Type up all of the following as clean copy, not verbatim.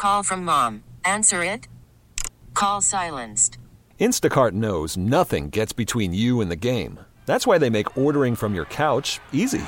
call from mom. Answer it. Call silenced. Instacart knows nothing gets between you and the game. That's why they make ordering from your couch easy.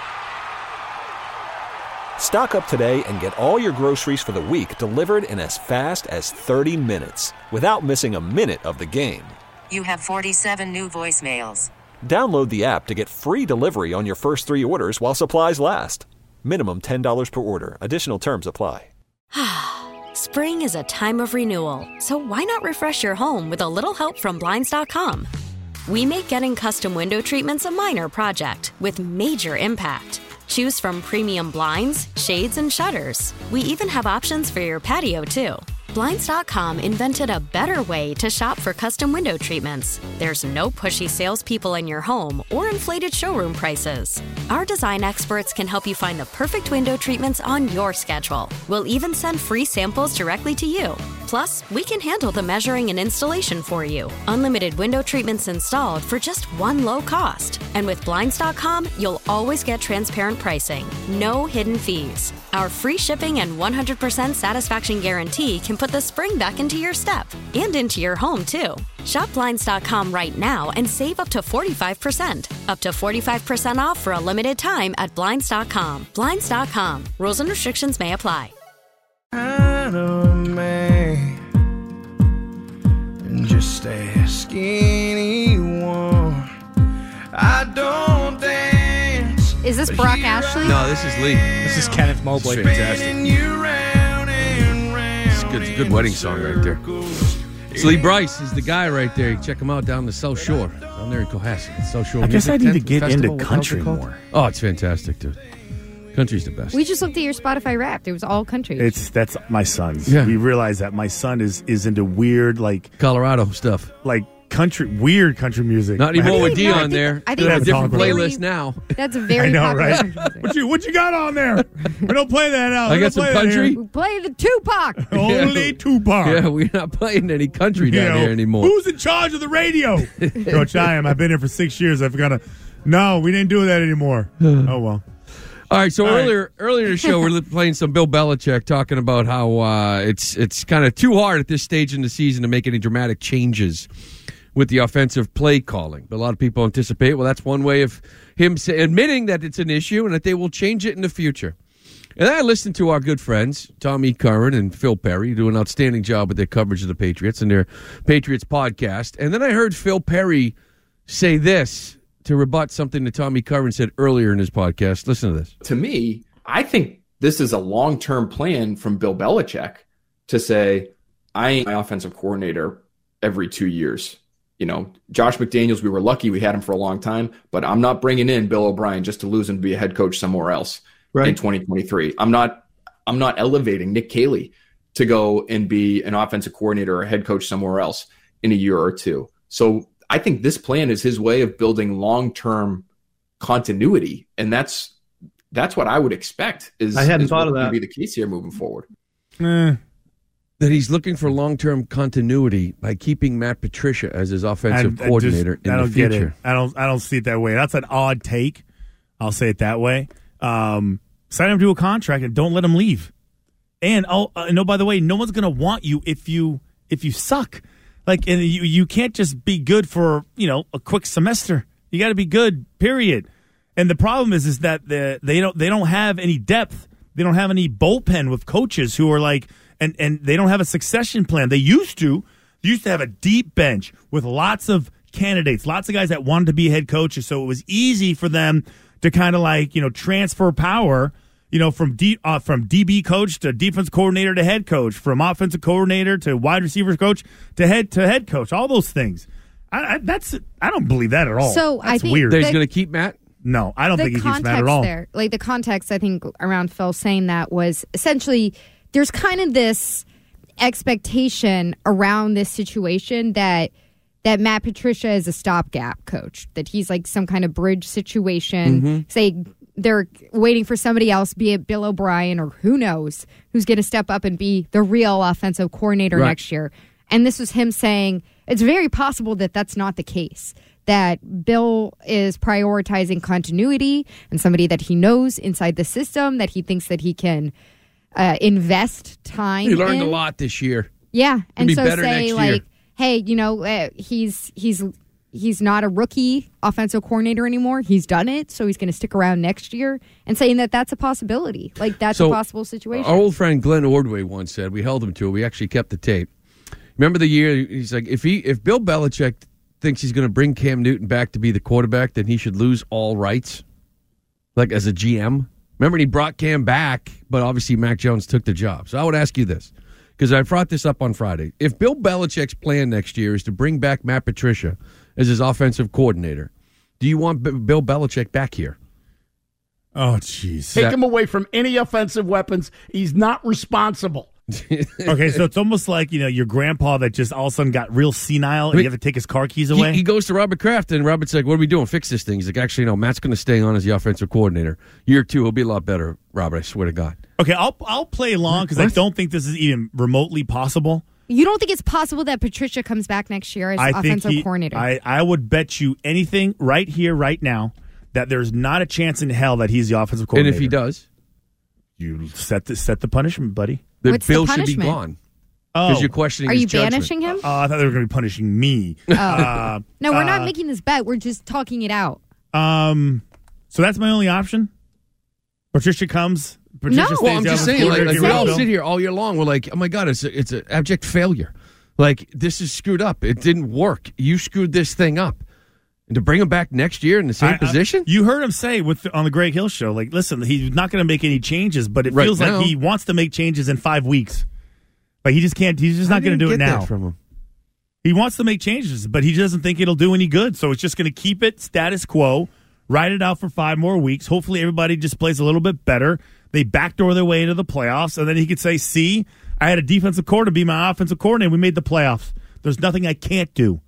Stock up today and get all your groceries for the week delivered in as fast as 30 minutes without missing a minute of the game. You have 47 new voicemails. Download the app to get free delivery on your first 3 orders while supplies last. Minimum $10 per order. Additional terms apply. Spring is a time of renewal, so why not refresh your home with a little help from Blinds.com? We make getting custom window treatments a minor project with major impact. Choose from premium blinds, shades, and shutters. We even have options for your patio, too. Blinds.com invented a better way to shop for custom window treatments. There's no pushy salespeople in your home or inflated showroom prices. Our design experts can help you find the perfect window treatments on your schedule. We'll even send free samples directly to you. Plus, we can handle the measuring and installation for you. Unlimited window treatments installed for just one low cost. And with Blinds.com, you'll always get transparent pricing. No hidden fees. Our free shipping and 100% satisfaction guarantee can put the spring back into your step and into your home, too. Shop Blinds.com right now and save up to 45%. Up to 45% off for a limited time at Blinds.com. Blinds.com. Rules and restrictions may apply. Just ask anyone. I don't dance. Is this Brock Ashley? No, this is Lee. This is Kenneth Mobley. It's fantastic. It's a good wedding song right there. It's Lee Bryce is the guy right there. Check him out down the South Shore. Down there in Cohasset. South Shore I guess I need to get Festival, into country more. Oh, it's fantastic, dude. Country's the best. We just looked at your Spotify Wrapped. It was all country. That's my son's. Yeah. We realize that my son is into weird, like Colorado stuff. Like weird country music. Not anymore with Dion there. I They think have a that's different very- playlist now. That's a very I know, popular right? country music. What you got on there? We don't play that out. I We got don't some play that country. here. We play the Tupac. Only Tupac. Yeah, we're not playing any country down here anymore. Who's in charge of the radio? Coach, I am. I've been here for 6 years. I've got to. No, we didn't do that anymore. Oh well. All right, so earlier in the show, we're playing some Bill Belichick, talking about how it's kind of too hard at this stage in the season to make any dramatic changes with the offensive play calling. But a lot of people anticipate, well, that's one way of him admitting that it's an issue and that they will change it in the future. And then I listened to our good friends, Tommy Curran and Phil Perry, do an outstanding job with their coverage of the Patriots and their Patriots podcast. And then I heard Phil Perry say this to rebut something that Tommy Curran said earlier in his podcast. Listen to this. To me, I think this is a long-term plan from Bill Belichick to say, I ain't my offensive coordinator every 2 years. You know, Josh McDaniels, we were lucky we had him for a long time, but I'm not bringing in Bill O'Brien just to lose him to be a head coach somewhere else in 2023. I'm not elevating Nick Caley to go and be an offensive coordinator or a head coach somewhere else in a year or two. So I think this plan is his way of building long-term continuity, and that's what I would expect. I hadn't thought of that. To be the case here moving forward. That he's looking for long-term continuity by keeping Matt Patricia as his offensive coordinator in the future. I don't see it that way. That's an odd take. I'll say it that way. Sign him to a contract and don't let him leave. And by the way, no one's going to want you if you suck. Like, and you can't just be good for a quick semester. You got to be good. Period. And the problem is that they don't have any depth. They don't have any bullpen with coaches who are like. And they don't have a succession plan. They used to have a deep bench with lots of candidates, lots of guys that wanted to be head coaches. So it was easy for them to kind of like, transfer power, from DB coach to defense coordinator to head coach, from offensive coordinator to wide receivers coach to head coach, all those things. I don't believe that at all. So that's I think weird. That he's going to keep Matt? No, I don't think he keeps Matt at all. There, like the context, I think around Phil saying that was essentially there's kind of this expectation around this situation that Matt Patricia is a stopgap coach, that he's like some kind of bridge situation. Say they're waiting for somebody else, be it Bill O'Brien or who knows, who's going to step up and be the real offensive coordinator next year. And this was him saying it's very possible that that's not the case, that Bill is prioritizing continuity and somebody that he knows inside the system, that he thinks that he can invest time. He learned in. a lot this year. Yeah, and be so better say next year. like, hey, he's not a rookie offensive coordinator anymore. He's done it, so he's going to stick around next year. And saying that that's a possibility, like that's a possible situation. Our old friend Glenn Ordway once said, we held him to it. We actually kept the tape. Remember the year he's like, if Bill Belichick thinks he's going to bring Cam Newton back to be the quarterback, then he should lose all rights, like as a GM. Remember, he brought Cam back, but obviously Mac Jones took the job. So I would ask you this, because I brought this up on Friday. If Bill Belichick's plan next year is to bring back Matt Patricia as his offensive coordinator, do you want Bill Belichick back here? Oh, jeez. Take him away from any offensive weapons. He's not responsible. Okay, so it's almost like, your grandpa that just all of a sudden got real senile and you have to take his car keys away. He goes to Robert Kraft, and Robert's like, what are we doing? Fix this thing. He's like, actually, no, Matt's going to stay on as the offensive coordinator. Year 2, he'll be a lot better, Robert, I swear to God. Okay, I'll play along because I don't think this is even remotely possible. You don't think it's possible that Patricia comes back next year as offensive coordinator? I would bet you anything right here, right now, that there's not a chance in hell that he's the offensive coordinator. And if he does? You set the punishment, buddy. What's Bill the should be punishment? gone. Because you're questioning his judgment. Banishing him? I thought they were going to be punishing me. No, we're not making this bet. We're just talking it out. So that's my only option? Patricia comes. Patricia stays Well, I'm just saying, like we all Bill. sit here all year long. We're like, oh my God, it's an abject failure. Like, this is screwed up. It didn't work. You screwed this thing up. And to bring him back next year in the same position? You heard him say on the Greg Hill show, like, listen, he's not going to make any changes, but it feels like he wants to make changes in 5 weeks. Like, he just can't. He's just not going to do it now. That from him. He wants to make changes, but he doesn't think it'll do any good. So it's just going to keep it status quo, ride it out for 5 more weeks. Hopefully everybody just plays a little bit better. They backdoor their way into the playoffs, and then he could say, see, I had a defensive coordinator be my offensive coordinator. We made the playoffs. There's nothing I can't do.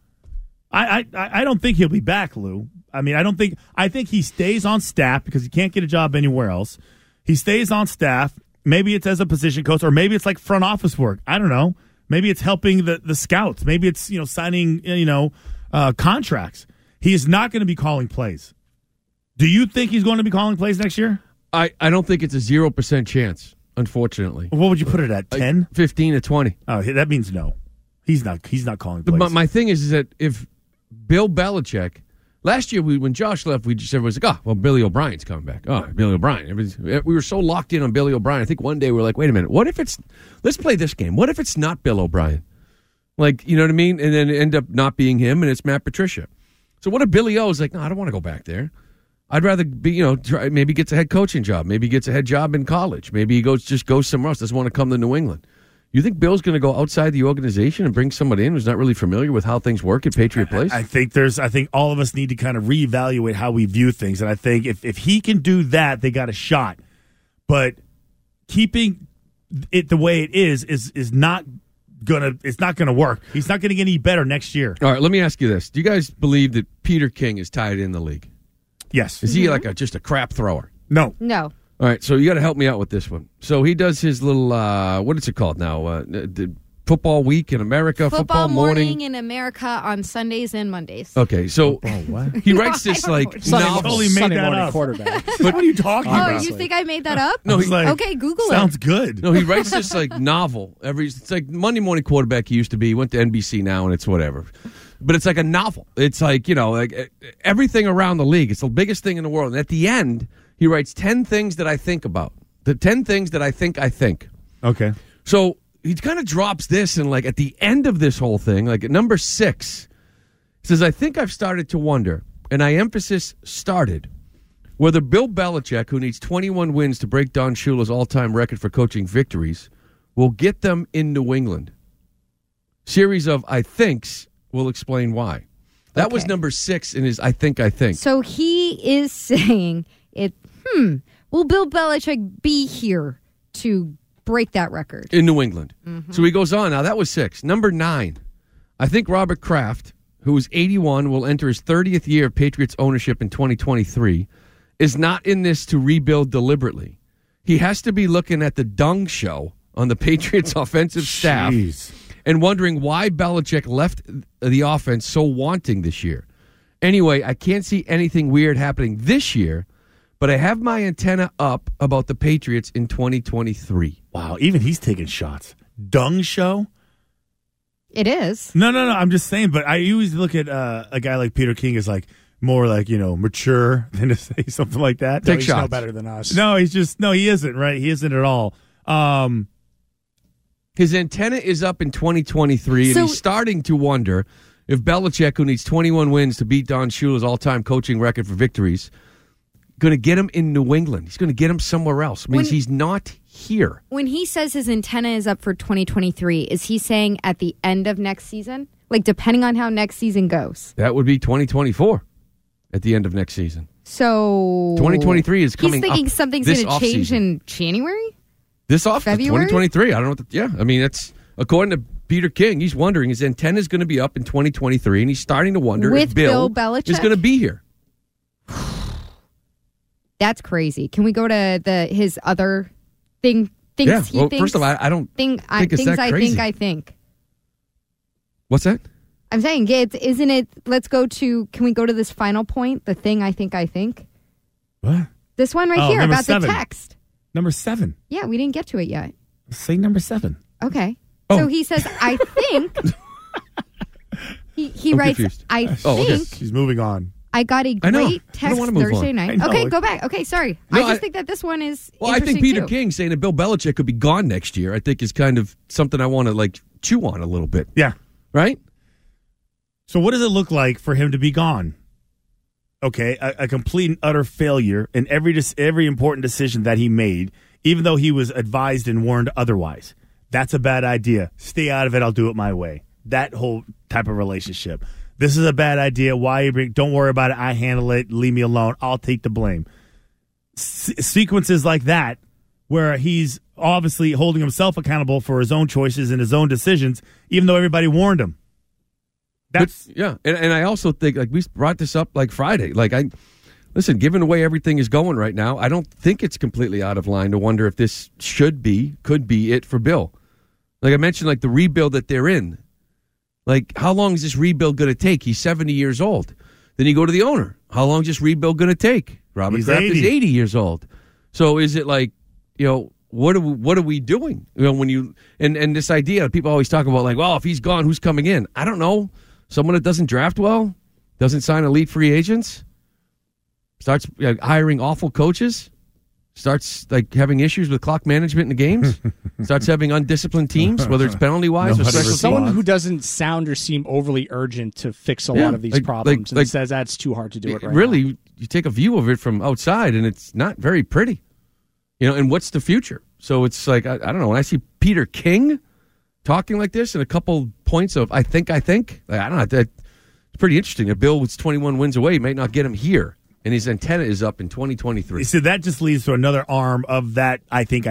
I don't think he'll be back, Lou. I mean, I think he stays on staff because he can't get a job anywhere else. He stays on staff. Maybe it's as a position coach, or maybe it's like front office work. I don't know. Maybe it's helping the scouts. Maybe it's signing contracts. He is not going to be calling plays. Do you think he's going to be calling plays next year? I don't think it's a 0% chance, unfortunately. What would you put it at? 10? 15 to 20. Oh, that means no. He's not calling plays. But my thing is that if Bill Belichick, last year when Josh left, we just everyone was like, Billy O'Brien's coming back. Oh, Billy O'Brien. We were so locked in on Billy O'Brien. I think one day we were like, wait a minute, let's play this game. What if it's not Bill O'Brien? Like, you know what I mean? And then end up not being him, and it's Matt Patricia. So what if Billy O's like, no, I don't want to go back there. I'd rather be, maybe gets a head coaching job. Maybe gets a head job in college. Maybe he goes somewhere else. Doesn't want to come to New England. You think Bill's going to go outside the organization and bring somebody in who's not really familiar with how things work at Patriot Place? I think all of us need to kind of reevaluate how we view things. And I think if he can do that, they got a shot. But keeping it the way it is not gonna work. He's not gonna get any better next year. All right, let me ask you this. Do you guys believe that Peter King is tied in the league? Yes. Is he like just a crap thrower? No. All right, so you got to help me out with this one. So he does his little, what is it called now? The Football Week in America, Football Morning in America on Sundays and Mondays. Okay, so he writes this novel. Totally made Sunday that morning up. quarterback. What are you talking about? Oh, you think I made that up? No, okay, Google it. Sounds good. No, he writes this novel. It's like Monday Morning Quarterback he used to be. He went to NBC now, and it's whatever. But it's like a novel. It's like, like everything around the league. It's the biggest thing in the world. And at the end, he writes 10 things that I think about. The 10 things that I think. Okay. So he kind of drops this, and like at the end of this whole thing, like at number 6, he says, I think I've started to wonder, and I emphasis started, whether Bill Belichick, who needs 21 wins to break Don Shula's all-time record for coaching victories, will get them in New England. Series of I thinks will explain why. That was number 6 in his I think. So he is saying it. Will Bill Belichick be here to break that record in New England? Mm-hmm. So he goes on. Now that was 6. Number 9. I think Robert Kraft, who is 81, will enter his 30th year of Patriots ownership in 2023, is not in this to rebuild deliberately. He has to be looking at the dung show on the Patriots offensive staff and wondering why Belichick left the offense so wanting this year. Anyway, I can't see anything weird happening this year, but I have my antenna up about the Patriots in 2023. Wow, even he's taking shots. Dung show? It is. No. I'm just saying, but I always look at a guy like Peter King as like more like, mature than to say something like that. Take he's shots. no better than us. No, he isn't, right? He isn't at all. His antenna is up in 2023, and he's starting to wonder if Belichick, who needs 21 wins to beat Don Shula's all-time coaching record for victories, going to get him in New England. He's going to get him somewhere else. It means he's not here. When he says his antenna is up for 2023, is he saying at the end of next season? Like, depending on how next season goes? That would be 2024 at the end of next season. So 2023 is coming up. He's thinking something's going to change in January? This off February? 2023. I don't know. I mean, that's according to Peter King. He's wondering his antenna is going to be up in 2023, and he's starting to wonder With if Bill Belichick? is going to be here. That's crazy. Can we go to his other things he thinks? First of all, I don't think it's that crazy. I think. What's that? I'm saying, isn't it? Let's go to. Can we go to this final point? The thing I think. What? This one right here number about 7. the text. Number 7. Yeah, we didn't get to it yet. Say number 7. Okay. Oh. So he says, I think. he writes, confused. I think. Okay. She's moving on. I got a I know. great I don't text wanna move Thursday on. night. I know. Okay, go back. Okay, sorry. No, I just think that this one is Well, I think interesting, Peter too. King saying that Bill Belichick could be gone next year, I think is kind of something I want to chew on a little bit. Yeah. Right? So what does it look like for him to be gone? Okay, a complete and utter failure in every important decision that he made, even though he was advised and warned otherwise. That's a bad idea. Stay out of it. I'll do it my way. That whole type of relationship. This is a bad idea. Why? Don't worry about it. I handle it. Leave me alone. I'll take the blame. Sequences like that, where he's obviously holding himself accountable for his own choices and his own decisions, even though everybody warned him. That's and I also think we brought this up Friday. Listen, given the way everything is going right now, I don't think it's completely out of line to wonder if this could be it for Bill. Like I mentioned, the rebuild that they're in. How long is this rebuild going to take? He's 70 years old. Then you go to the owner. How long is this rebuild going to take? Robert Kraft is 80 years old. So is it what are we doing? When you and this idea people always talk about if he's gone, who's coming in? I don't know. Someone that doesn't draft well, doesn't sign elite free agents, starts hiring awful coaches, starts having issues with clock management in the games, starts having undisciplined teams, whether it's penalty wise or special Someone teams. who doesn't sound or seem overly urgent to fix a lot of these problems and says that's too hard to do it right really, now. you take a view of it from outside, and it's not very pretty. And what's the future? So it's I don't know. When I see Peter King talking like this and a couple points of I think, I don't know. It's pretty interesting. A Bill was 21 wins away. Might not get him here. And his antenna is up in 2023. So that just leads to another arm of that. I think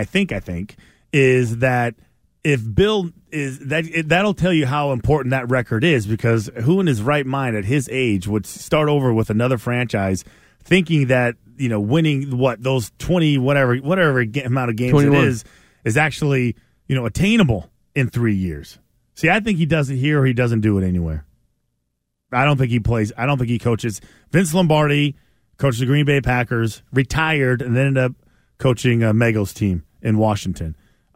is that if Bill is that'll tell you how important that record is, because who in his right mind at his age would start over with another franchise thinking that winning those 20 whatever amount of games 21. It is actually attainable in 3 years. See, I think he does it here or he doesn't do it anywhere. I don't think he plays. I don't think he coaches. Vince Lombardi coached the Green Bay Packers, retired, and then ended up coaching Mego's team in Washington.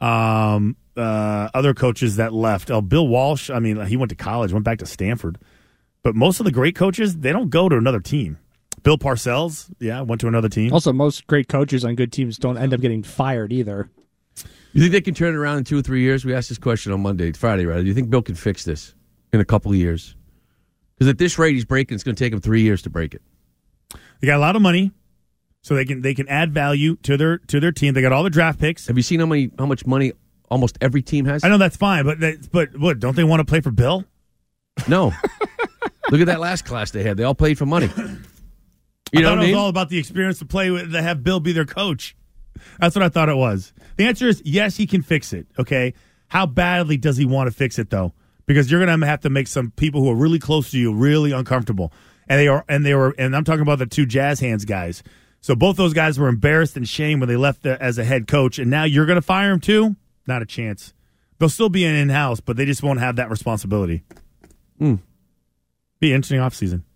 Other coaches that left. Bill Walsh, he went to college, went back to Stanford. But most of the great coaches, they don't go to another team. Bill Parcells, went to another team. Also, most great coaches on good teams don't end up getting fired either. You think they can turn it around in 2 or 3 years? We asked this question on Friday, rather. Do you think Bill can fix this in a couple of years? Because at this rate he's breaking, it's going to take him 3 years to break it. They got a lot of money, so they can add value to their team. They got all the draft picks. Have you seen how much money almost every team has? I know that's fine, but what? Don't they want to play for Bill? No. Look at that last class they had. They all played for money. I thought it was all about the experience to play with, to have Bill be their coach. That's what I thought it was. The answer is yes, he can fix it. Okay, how badly does he want to fix it though? Because you're going to have to make some people who are really close to you really uncomfortable, and I'm talking about the 2 jazz hands guys. So both those guys were embarrassed and shamed when they left as a head coach, and now you're going to fire him too? Not a chance. They'll still be in-house, but they just won't have that responsibility. Be an interesting offseason.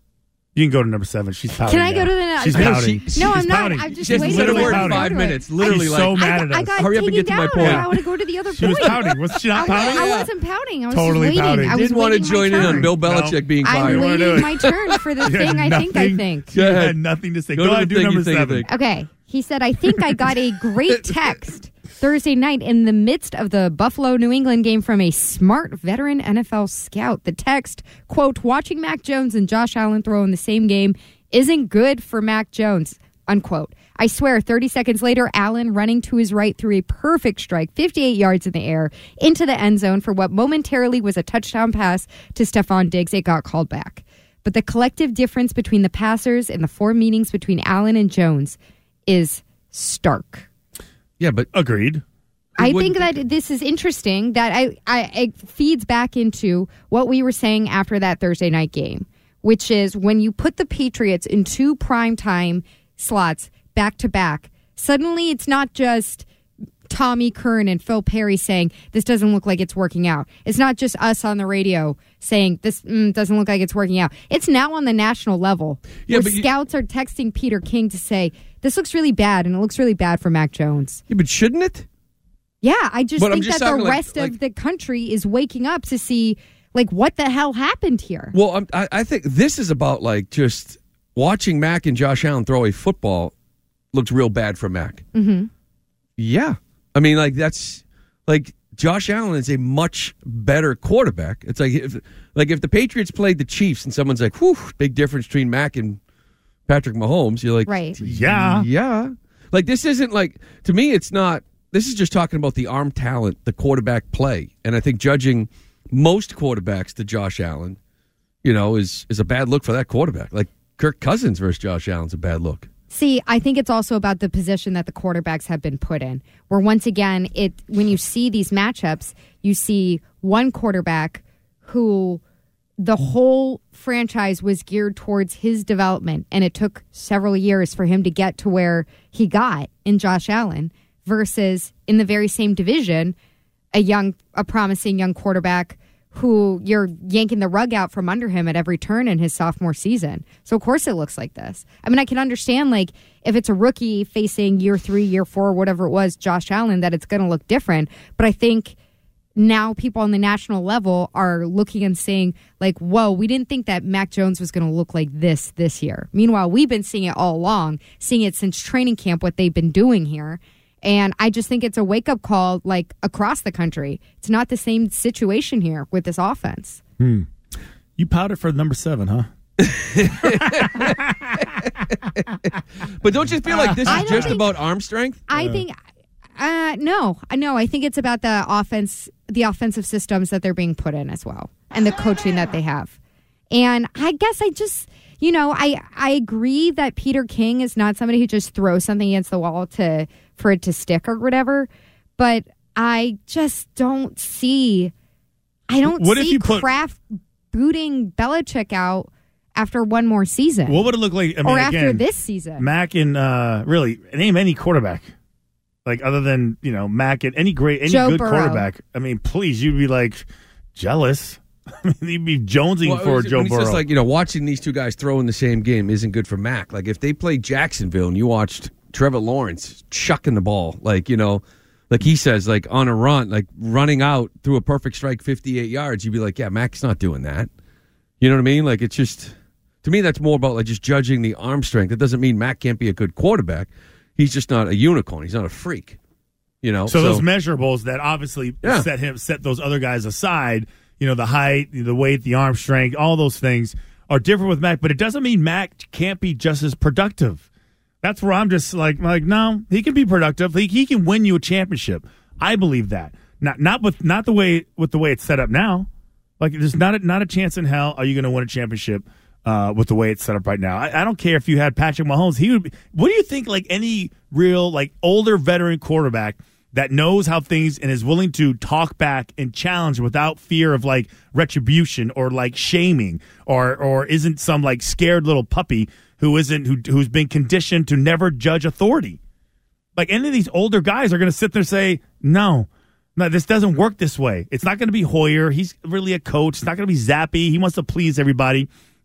You can go to number 7. She's pouting. Can I go to the? She's pouting. No, I'm She's not. pouting. I'm just She hasn't waiting. said a word for her in to 5 go to it. minutes. Literally, She's like, so mad at I us. got hurry up and taken get to my down. point. I want to go to the other She was point. pouting. Was she not pouting? I wasn't pouting. I was Totally just waiting. pouting. I was Didn't want to waiting my join in on turn. Bill Belichick being I'm fired. wanna do waiting it. my turn for the You had thing I think. nothing. Go You ahead. had nothing to say. Go Go to ahead, the do thing you number think you 7. think. Okay. He said, I think I got a great text Thursday night in the midst of the Buffalo-New England game from a smart veteran NFL scout. The text, quote, watching Mac Jones and Josh Allen throw in the same game isn't good for Mac Jones, unquote. I swear, 30 seconds later, Allen running to his right threw a perfect strike, 58 yards in the air, into the end zone for what momentarily was a touchdown pass to Stephon Diggs. It got called back. But the collective difference between the passers and the 4 meetings between Allen and Jones is stark. Yeah, but agreed. I think that this is interesting, that it feeds back into what we were saying after that Thursday night game, which is when you put the Patriots in 2 primetime slots back to back, suddenly it's not just Tommy Kern and Phil Perry saying, this doesn't look like it's working out. It's not just us on the radio saying, this doesn't look like it's working out. It's now on the national level, where scouts are texting Peter King to say, this looks really bad, and it looks really bad for Mac Jones. Yeah, but shouldn't it? Yeah, I just think that the talking rest of the country is waking up to see, like, what the hell happened here? Well, I think this is about, like, just watching Mac and Josh Allen throw a football looks real bad for Mac. Mm-hmm. Yeah. I mean, like, that's, like, Josh Allen is a much better quarterback. It's like if the Patriots played the Chiefs and someone's like, whew, big difference between Mac and Patrick Mahomes, you're like, right. Yeah. Like, this isn't like, to me, it's not, this is just talking about the arm talent, the quarterback play. And I think judging most quarterbacks to Josh Allen, you know, is a bad look for that quarterback. Like, Kirk Cousins versus Josh Allen's a bad look. See, I think it's also about the position that the quarterbacks have been put in, where once again, when you see these matchups, you see one quarterback who the whole franchise was geared towards his development, and it took several years for him to get to where he got in Josh Allen, versus in the very same division, a promising young quarterback who you're yanking the rug out from under him at every turn in his sophomore season. So, of course, it looks like this. I mean, I can understand, like, if it's a rookie facing year 3, year 4, whatever it was, Josh Allen, that it's going to look different. But I think now people on the national level are looking and saying, like, whoa, we didn't think that Mac Jones was going to look like this year. Meanwhile, we've been seeing it all along, seeing it since training camp, what they've been doing here. And I just think it's a wake-up call, like, across the country. It's not the same situation here with this offense. You pouted for number 7, huh? But don't you feel like this is just about arm strength? I think no. I think it's about the offensive systems that they're being put in as well, and the coaching that they have. And I guess I just, I agree that Peter King is not somebody who just throws something against the wall for it to stick or whatever. But I just don't see. I don't see Kraft booting Belichick out after one more season. What would it look like? I mean, or after again, this season? Mac and really name any quarterback, like other than Mac and any Joe good Burrow. quarterback. I mean, please, you'd be like jealous. I mean, you'd be jonesing for Joe Burrow. It's just like watching these two guys throw in the same game isn't good for Mac. Like if they played Jacksonville and you watched Trevor Lawrence chucking the ball, like he says, like on a run, like running out through a perfect strike, 58 yards, you'd be like, yeah, Mac's not doing that. You know what I mean? Like it's just, to me, that's more about like just judging the arm strength. It doesn't mean Mac can't be a good quarterback. He's just not a unicorn. He's not a freak. So those measurables that obviously set those other guys aside. The height, the weight, the arm strength, all those things are different with Mac, but it doesn't mean Mac can't be just as productive. That's where I'm just like no, he can be productive. He can win you a championship. I believe that. Not with the way it's set up now. Like there's not a chance in hell are you going to win a championship with the way it's set up right now. I don't care if you had Patrick Mahomes. He would be, what do you think, like any real like older veteran quarterback that knows how things and is willing to talk back and challenge without fear of like retribution or like shaming or isn't some like scared little puppy who's been conditioned to never judge authority. Like any of these older guys are going to sit there and say, no, this doesn't work this way. It's not going to be Hoyer. He's really a coach. It's not going to be Zappy. He wants to please everybody.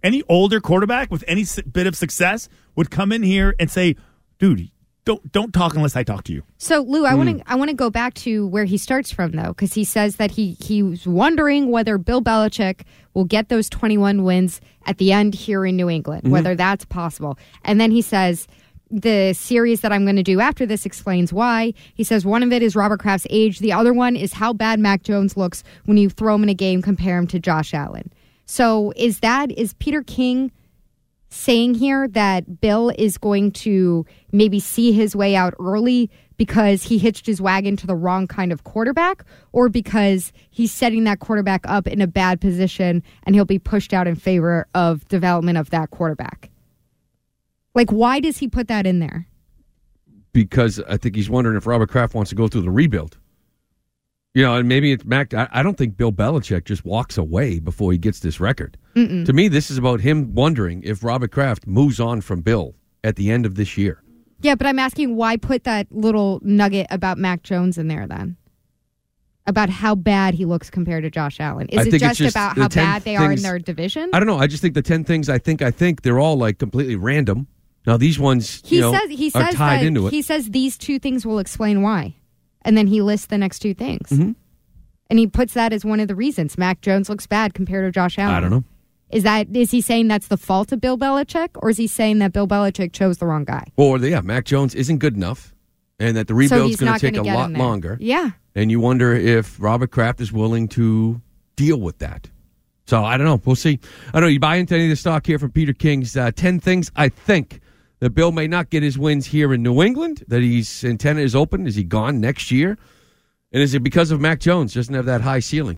any older quarterback with any bit of success would come in here and say, dude, don't talk unless I talk to you. So, Lou, I want to go back to where he starts from, though, because he says that he was wondering whether Bill Belichick will get those 21 wins at the end here in New England, whether that's possible. And then he says, the series that I'm going to do after this explains why. He says one of it is Robert Kraft's age. The other one is how bad Mac Jones looks when you throw him in a game, compare him to Josh Allen. So is Peter King saying here that Bill is going to maybe see his way out early because he hitched his wagon to the wrong kind of quarterback, or because he's setting that quarterback up in a bad position and he'll be pushed out in favor of development of that quarterback? Like, why does he put that in there? Because I think he's wondering if Robert Kraft wants to go through the rebuild. And maybe it's Mac. I don't think Bill Belichick just walks away before he gets this record. To me, this is about him wondering if Robert Kraft moves on from Bill at the end of this year. Yeah, but I'm asking why put that little nugget about Mac Jones in there then? About how bad he looks compared to Josh Allen. Is it just about how bad they are in their division? I don't know. I just think the 10 things I think they're all like completely random. Now, these ones are tied into it. He says these 2 things will explain why. And then he lists the next 2 things. And he puts that as one of the reasons. Mac Jones looks bad compared to Josh Allen. I don't know. Is he saying that's the fault of Bill Belichick, or is he saying that Bill Belichick chose the wrong guy? Or, Mac Jones isn't good enough, and that the rebuild's going to take a lot longer. Yeah. And you wonder if Robert Kraft is willing to deal with that. So, I don't know. We'll see. I don't know. You buy into any of the stock here from Peter King's 10 things I think that Bill may not get his wins here in New England, that his antenna is open. Is he gone next year? And is it because of Mac Jones? Doesn't have that high ceiling.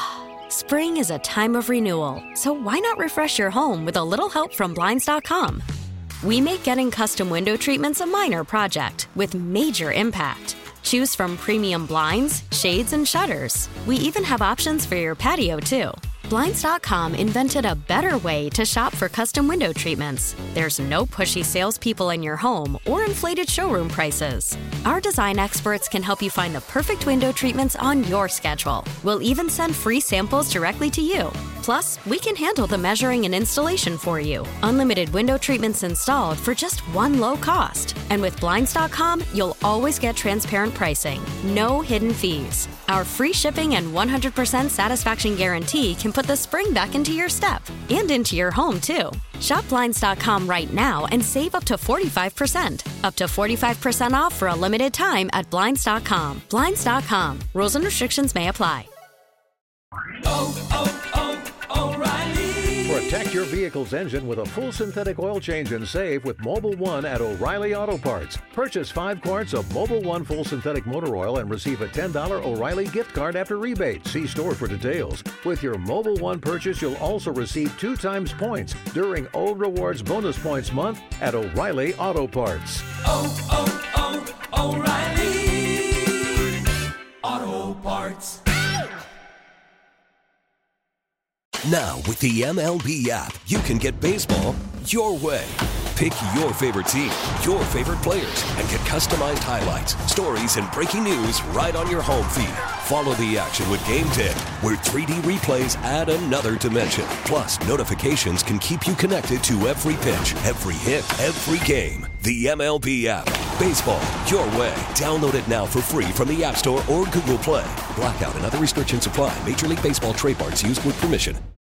Spring is a time of renewal, so why not refresh your home with a little help from Blinds.com? We make getting custom window treatments a minor project with major impact. Choose from premium blinds, shades, and shutters. We even have options for your patio, too. Blinds.com invented a better way to shop for custom window treatments. There's no pushy salespeople in your home or inflated showroom prices. Our design experts can help you find the perfect window treatments on your schedule. We'll even send free samples directly to you. Plus, we can handle the measuring and installation for you. Unlimited window treatments installed for just one low cost. And with Blinds.com, you'll always get transparent pricing. No hidden fees. Our free shipping and 100% satisfaction guarantee can put the spring back into your step and into your home, too. Shop Blinds.com right now and save up to 45%. Up to 45% off for a limited time at Blinds.com. Blinds.com. Rules and restrictions may apply. Protect your vehicle's engine with a full synthetic oil change and save with Mobil 1 at O'Reilly Auto Parts. Purchase 5 quarts of Mobil 1 full synthetic motor oil and receive a $10 O'Reilly gift card after rebate. See store for details. With your Mobil 1 purchase, you'll also receive 2 times points during O Rewards Bonus Points Month at O'Reilly Auto Parts. O'Reilly Auto Parts. Now, with the MLB app, you can get baseball your way. Pick your favorite team, your favorite players, and get customized highlights, stories, and breaking news right on your home feed. Follow the action with Game 10, where 3D replays add another dimension. Plus, notifications can keep you connected to every pitch, every hit, every game. The MLB app. Baseball your way. Download it now for free from the App Store or Google Play. Blackout and other restrictions apply. Major League Baseball trademarks used with permission.